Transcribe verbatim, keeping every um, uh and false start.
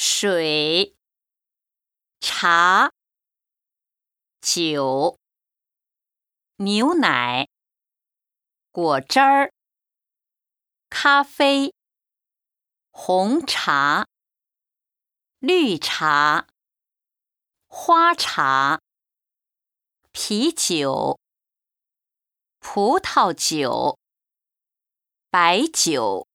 水、茶、酒、牛奶、果汁儿、咖啡、红茶、绿茶、花茶、啤酒、葡萄酒、白酒。